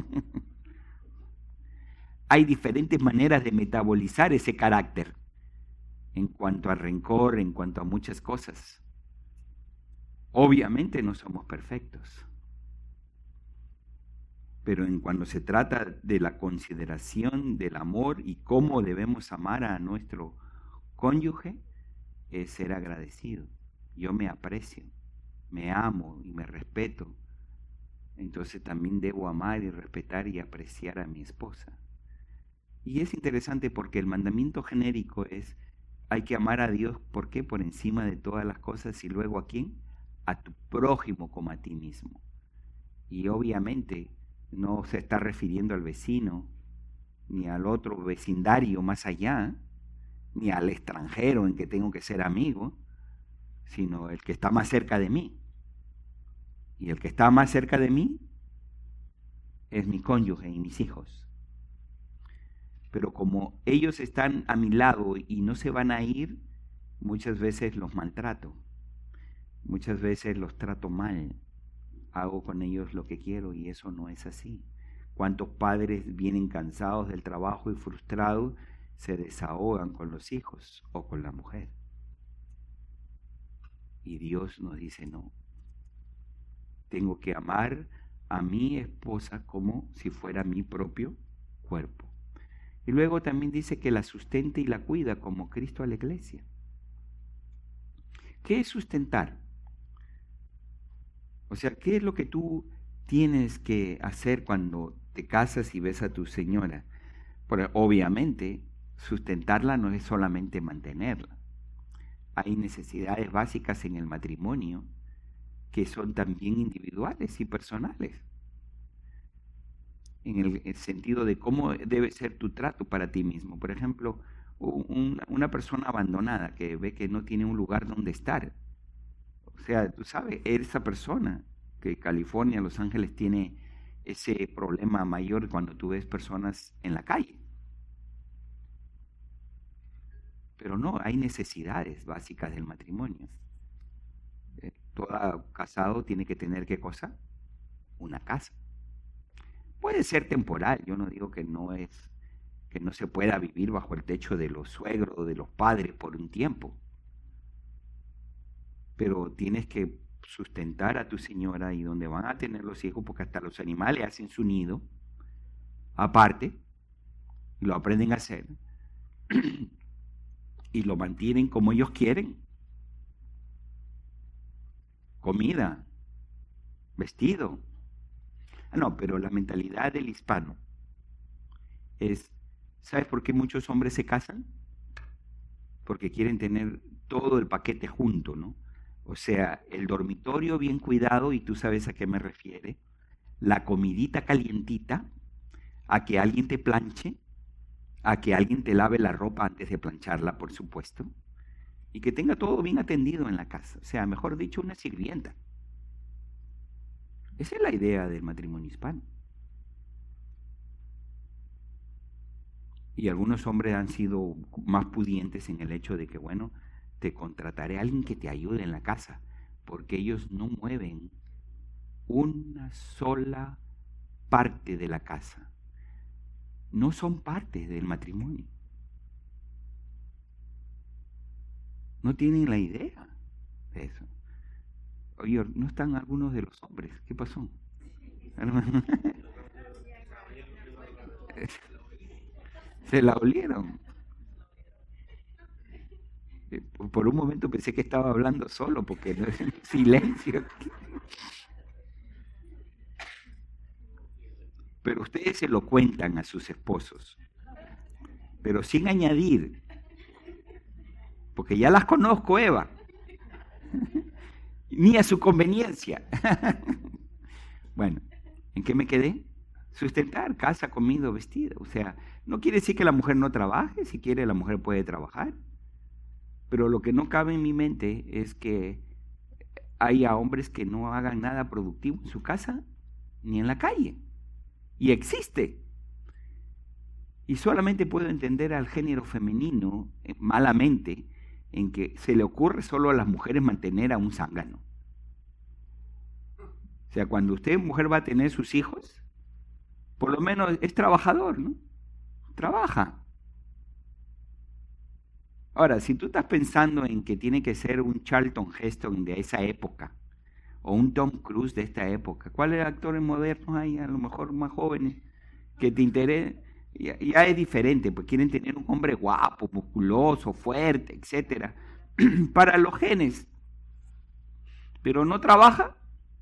Hay diferentes maneras de metabolizar ese carácter en cuanto a rencor, en cuanto a muchas cosas. Obviamente no somos perfectos. Pero cuando se trata de la consideración del amor y cómo debemos amar a nuestro cónyuge, es ser agradecido. Yo me aprecio, me amo y me respeto. Entonces también debo amar y respetar y apreciar a mi esposa. Y es interesante porque el mandamiento genérico es, hay que amar a Dios, ¿por qué? Por encima de todas las cosas, y luego ¿a quién? A tu prójimo como a ti mismo. Y obviamente no se está refiriendo al vecino, ni al otro vecindario más allá, ni al extranjero en que tengo que ser amigo, sino el que está más cerca de mí. Y el que está más cerca de mí es mi cónyuge y mis hijos. Pero como ellos están a mi lado y no se van a ir, muchas veces los maltrato, muchas veces los trato mal, hago con ellos lo que quiero y eso no es así. ¿Cuántos padres vienen cansados del trabajo y frustrados se desahogan con los hijos o con la mujer? Y Dios nos dice no. Tengo que amar a mi esposa como si fuera mi propio cuerpo. Y luego también dice que la sustente y la cuida como Cristo a la iglesia. ¿Qué es sustentar? O sea, ¿qué es lo que tú tienes que hacer cuando te casas y ves a tu señora? Porque obviamente sustentarla no es solamente mantenerla. Hay necesidades básicas en el matrimonio que son también individuales y personales. En el sentido de cómo debe ser tu trato para ti mismo. Por ejemplo, una persona abandonada que ve que no tiene un lugar donde estar. O sea, tú sabes, esa persona que California, Los Ángeles tiene ese problema mayor cuando tú ves personas en la calle. Pero no, hay necesidades básicas del matrimonio. Todo casado tiene que tener, ¿qué cosa? Una casa. Puede ser temporal, yo no digo que no se pueda vivir bajo el techo de los suegros o de los padres por un tiempo. Pero tienes que sustentar a tu señora y donde van a tener los hijos, porque hasta los animales hacen su nido, aparte, y lo aprenden a hacer, y lo mantienen como ellos quieren. Comida, vestido. No, pero la mentalidad del hispano es, ¿sabes por qué muchos hombres se casan? Porque quieren tener todo el paquete junto, ¿no? O sea, el dormitorio bien cuidado, y tú sabes a qué me refiere, la comidita calientita, a que alguien te planche, a que alguien te lave la ropa antes de plancharla, por supuesto, y que tenga todo bien atendido en la casa. O sea, mejor dicho, una sirvienta. Esa es la idea del matrimonio hispano. Y algunos hombres han sido más pudientes en el hecho de que, bueno, te contrataré a alguien que te ayude en la casa, porque ellos no mueven una sola parte de la casa. No son parte del matrimonio. No tienen la idea de eso. Oye, ¿no están algunos de los hombres? ¿Qué pasó? Se la olieron. Por un momento pensé que estaba hablando solo, porque no es silencio. Pero ustedes se lo cuentan a sus esposos, pero sin añadir, porque ya las conozco, Eva, ni a su conveniencia. Bueno, ¿en qué me quedé? Sustentar, casa, comida, vestido. O sea, no quiere decir que la mujer no trabaje, si quiere la mujer puede trabajar. Pero lo que no cabe en mi mente es que hay a hombres que no hagan nada productivo en su casa ni en la calle. Y existe. Y solamente puedo entender al género femenino malamente en que se le ocurre solo a las mujeres mantener a un zángano. O sea, cuando usted, mujer, va a tener sus hijos, por lo menos es trabajador, ¿no? Trabaja. Ahora, si tú estás pensando en que tiene que ser un Charlton Heston de esa época, o un Tom Cruise de esta época, ¿cuáles actores modernos hay, a lo mejor más jóvenes, que te interesen? Ya es diferente, pues quieren tener un hombre guapo, musculoso, fuerte, etcétera, para los genes, pero no trabaja.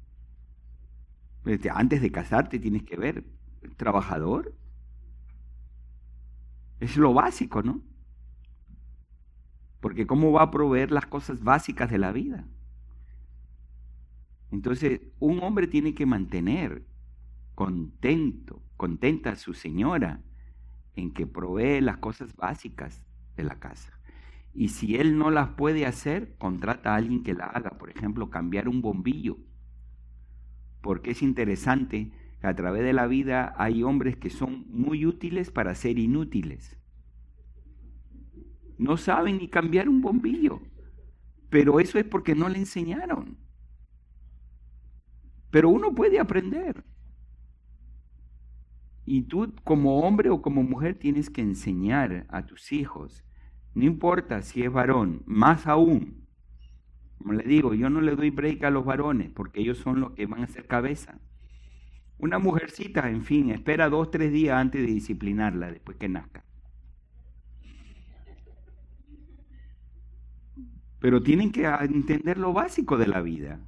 Antes de casarte tienes que ver, el trabajador, es lo básico, ¿no? Porque ¿cómo va a proveer las cosas básicas de la vida? Entonces, un hombre tiene que mantener contenta a su señora, en que provee las cosas básicas de la casa. Y si él no las puede hacer, contrata a alguien que la haga. Por ejemplo, cambiar un bombillo. Porque es interesante que a través de la vida hay hombres que son muy útiles para ser inútiles. No saben ni cambiar un bombillo. Pero eso es porque no le enseñaron. Pero uno puede aprender. Y tú como hombre o como mujer tienes que enseñar a tus hijos, no importa si es varón, más aún. Como le digo, yo no le doy break a los varones porque ellos son los que van a ser cabeza. Una mujercita, en fin, espera 2 o 3 días antes de disciplinarla después que nazca. Pero tienen que entender lo básico de la vida.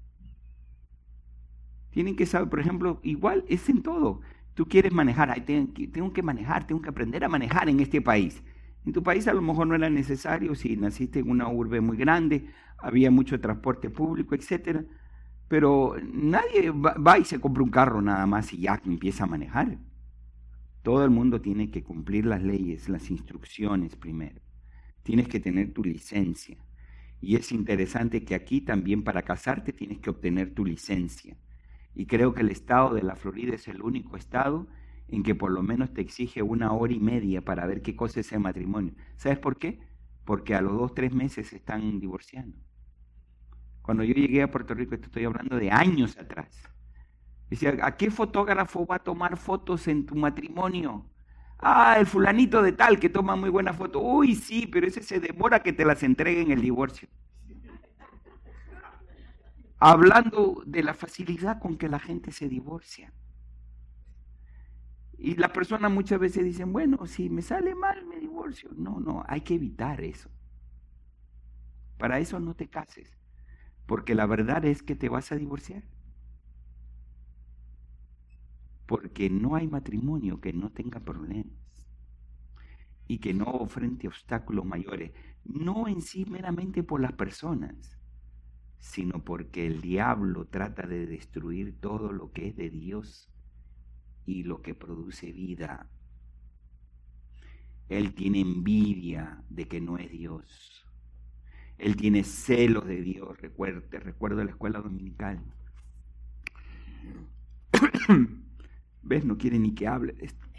Tienen que saber, por ejemplo, igual es en todo. Tú quieres manejar, tengo que manejar, tengo que aprender a manejar en este país. En tu país a lo mejor no era necesario si naciste en una urbe muy grande, había mucho transporte público, etcétera. Pero nadie va y se compra un carro nada más y ya empieza a manejar. Todo el mundo tiene que cumplir las leyes, las instrucciones primero. Tienes que tener tu licencia. Y es interesante que aquí también para casarte tienes que obtener tu licencia. Y creo que el estado de la Florida es el único estado en que por lo menos te exige 1 hora y media para ver qué cosa es el matrimonio. ¿Sabes por qué? Porque a los 2 o 3 meses se están divorciando. Cuando yo llegué a Puerto Rico, te estoy hablando de años atrás, decía, ¿a qué fotógrafo va a tomar fotos en tu matrimonio? Ah, el fulanito de tal que toma muy buena foto. Uy, sí, pero ese se demora que te las entregue en el divorcio. Hablando de la facilidad con que la gente se divorcia. Y las personas muchas veces dicen, bueno, si me sale mal, me divorcio. No, hay que evitar eso. Para eso no te cases, porque la verdad es que te vas a divorciar. Porque no hay matrimonio que no tenga problemas y que no ofrente obstáculos mayores, no en sí meramente por las personas, sino porque el diablo trata de destruir todo lo que es de Dios y lo que produce vida. Él tiene envidia de que no es Dios. Él tiene celos de Dios. Te recuerdo la escuela dominical. ¿Ves? No quiere ni que hable de esto.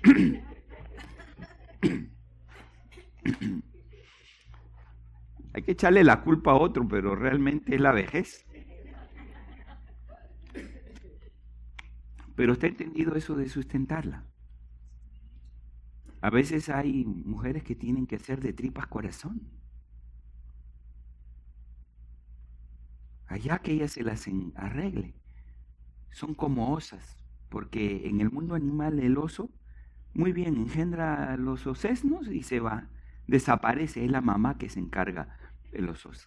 Hay que echarle la culpa a otro, pero realmente es la vejez. Pero está entendido eso de sustentarla. A veces hay mujeres que tienen que hacer de tripas corazón. Allá que ella se las arregle. Son como osas, porque en el mundo animal el oso, muy bien, engendra los osesnos y se va. Desaparece, es la mamá que se encarga de los osos.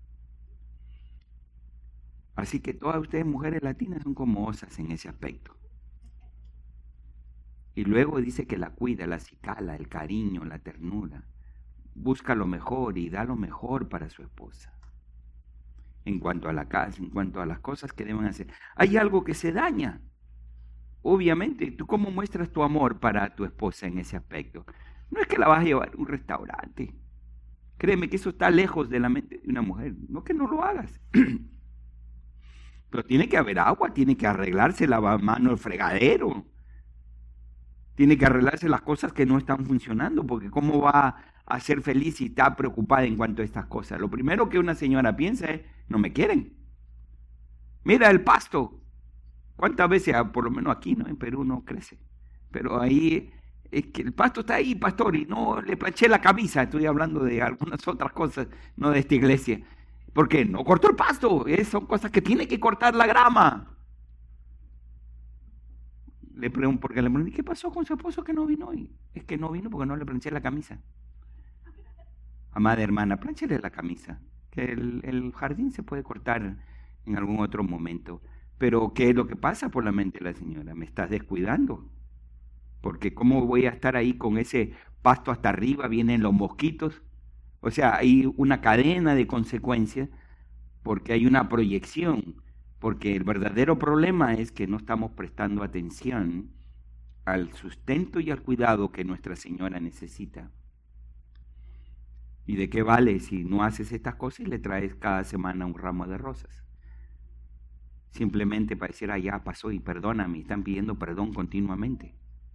Así que todas ustedes mujeres latinas son como osas en ese aspecto. Y luego dice que la cuida, la acicala, el cariño, la ternura. Busca lo mejor y da lo mejor para su esposa. En cuanto a la casa, en cuanto a las cosas que deben hacer. Hay algo que se daña. Obviamente, ¿tú cómo muestras tu amor para tu esposa en ese aspecto? No es que la vas a llevar a un restaurante. Créeme que eso está lejos de la mente de una mujer. No que no lo hagas. Pero tiene que haber agua, tiene que arreglarse la mano el fregadero. Tiene que arreglarse las cosas que no están funcionando, porque ¿cómo va a ser feliz si está preocupada en cuanto a estas cosas? Lo primero que una señora piensa es, no me quieren. Mira el pasto. ¿Cuántas veces, por lo menos aquí, ¿no? En Perú no crece? Pero ahí, es que el pasto está ahí, pastor, y no le planché la camisa. Estoy hablando de algunas otras cosas, no de esta iglesia. ¿Por qué? No cortó el pasto. Son cosas que tiene que cortar la grama. Le pregunto, porque le pregunté, ¿qué pasó con su esposo que no vino hoy? Es que no vino porque no le planché la camisa. Amada hermana, planchele la camisa, que el jardín se puede cortar en algún otro momento. Pero ¿qué es lo que pasa por la mente de la señora? Me estás descuidando. Porque ¿cómo voy a estar ahí con ese pasto hasta arriba? Vienen los mosquitos. O sea, hay una cadena de consecuencias porque hay una proyección. Porque el verdadero problema es que no estamos prestando atención al sustento y al cuidado que Nuestra Señora necesita. ¿Y de qué vale si no haces estas cosas y le traes cada semana un ramo de rosas? Simplemente para decir, ya pasó y perdóname, están pidiendo perdón continuamente.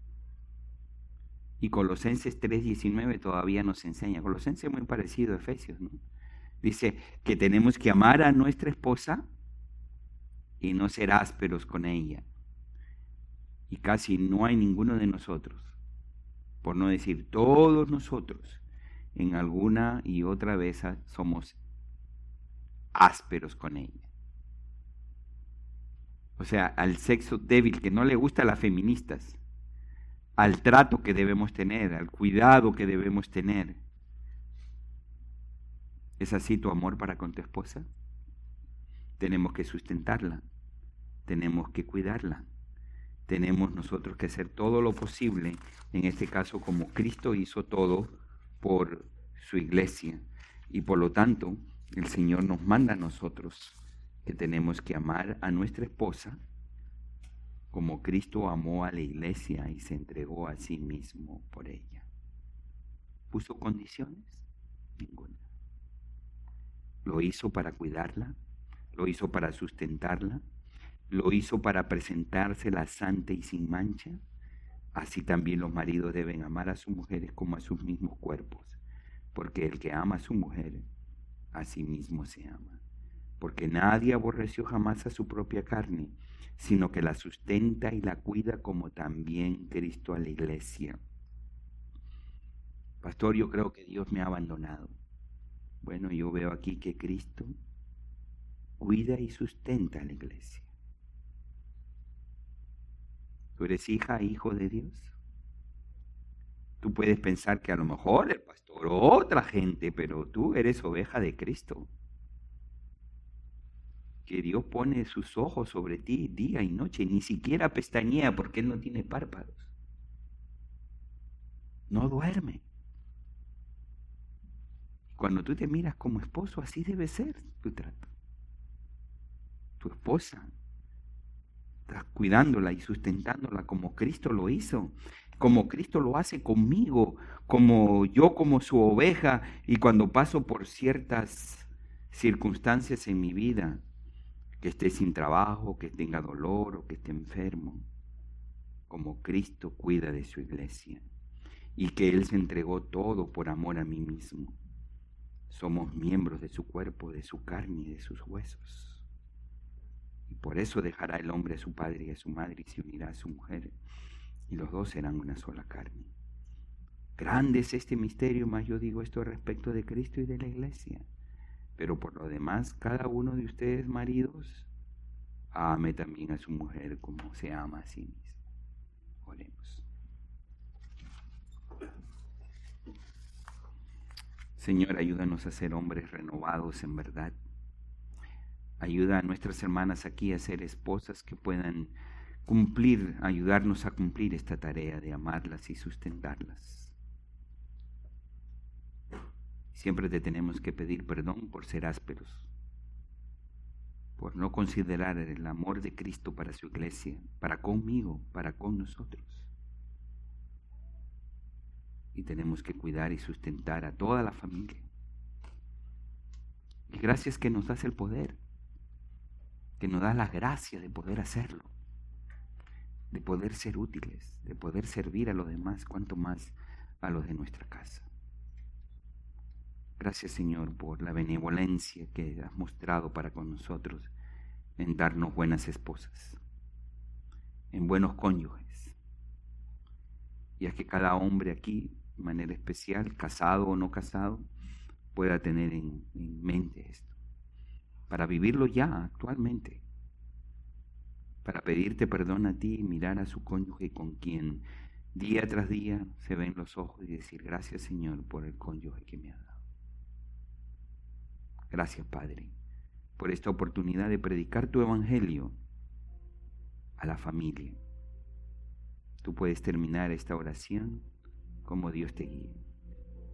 Y Colosenses 3:19 todavía nos enseña. Colosenses es muy parecido a Efesios, ¿no? Dice que tenemos que amar a nuestra esposa y no ser ásperos con ella. Y casi no hay ninguno de nosotros, por no decir todos nosotros, en alguna y otra vez somos ásperos con ella. O sea, al sexo débil que no le gusta a las feministas, al trato que debemos tener, al cuidado que debemos tener. ¿Es así tu amor para con tu esposa? Tenemos que sustentarla, tenemos que cuidarla, tenemos nosotros que hacer todo lo posible, en este caso como Cristo hizo todo por su iglesia. Y por lo tanto, el Señor nos manda a nosotros que tenemos que amar a nuestra esposa como Cristo amó a la iglesia y se entregó a sí mismo por ella. ¿Puso condiciones? Ninguna. Lo hizo para cuidarla, lo hizo para sustentarla, lo hizo para presentársela santa y sin mancha. Así también los maridos deben amar a sus mujeres como a sus mismos cuerpos, porque el que ama a su mujer, a sí mismo se ama. Porque nadie aborreció jamás a su propia carne, sino que la sustenta y la cuida como también Cristo a la iglesia. Pastor, yo creo que Dios me ha abandonado. Bueno, yo veo aquí que Cristo cuida y sustenta a la iglesia. ¿Tú eres hija, hijo de Dios? Tú puedes pensar que a lo mejor el pastor o otra gente, pero tú eres oveja de Cristo. Que Dios pone sus ojos sobre ti día y noche, ni siquiera pestañea porque Él no tiene párpados. No duerme. Cuando tú te miras como esposo, así debe ser tu trato. Tu esposa, estás cuidándola y sustentándola como Cristo lo hizo, como Cristo lo hace conmigo, como yo como su oveja, y cuando paso por ciertas circunstancias en mi vida, que esté sin trabajo, que tenga dolor o que esté enfermo, como Cristo cuida de su iglesia y que Él se entregó todo por amor a mí mismo. Somos miembros de su cuerpo, de su carne y de sus huesos. Y por eso dejará el hombre a su padre y a su madre y se unirá a su mujer, y los dos serán una sola carne. Grande es este misterio, mas yo digo esto respecto de Cristo y de la iglesia. Pero por lo demás, cada uno de ustedes, maridos, ame también a su mujer como se ama a sí mismo. Oremos. Señor, ayúdanos a ser hombres renovados en verdad. Ayuda a nuestras hermanas aquí a ser esposas que puedan cumplir, ayudarnos a cumplir esta tarea de amarlas y sustentarlas. Siempre te tenemos que pedir perdón por ser ásperos, por no considerar el amor de Cristo para su iglesia, para conmigo, para con nosotros. Y tenemos que cuidar y sustentar a toda la familia. Y gracias que nos das el poder. que nos das las gracias de poder hacerlo, de poder ser útiles, de poder servir a los demás, cuanto más a los de nuestra casa. Gracias, Señor, por la benevolencia que has mostrado para con nosotros en darnos buenas esposas, en buenos cónyuges. Y a que cada hombre aquí, de manera especial, casado o no casado, pueda tener en mente esto, para vivirlo ya actualmente, para pedirte perdón a ti y mirar a su cónyuge con quien día tras día se ven los ojos y decir: gracias, Señor, por el cónyuge que me ha dado. Gracias, Padre, por esta oportunidad de predicar tu evangelio a la familia. Tú puedes terminar esta oración como Dios te guíe.